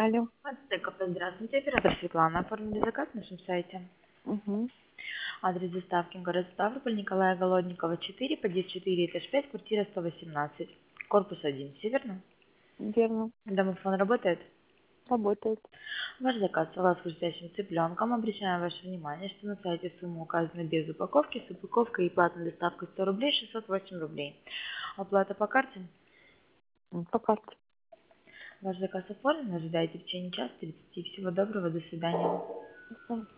Алло. ТКП, здравствуйте, оператор Светлана. Оформили заказ на нашем сайте. Угу. Адрес доставки город Ставрополь, Николая Голодникова, 4, подъезд 4, этаж 5, квартира 118, корпус 1, северно. Верно. Домофон работает. Работает. Ваш заказ салат с хрустящим цыпленком. Обращаем ваше внимание, что на сайте сумма указана без упаковки, с упаковкой и платной доставкой 100 рублей, 608 рублей. Оплата по карте. По карте. Ваш заказ оформлен, ожидайте в течение часа 30. Всего доброго, до свидания. Всё.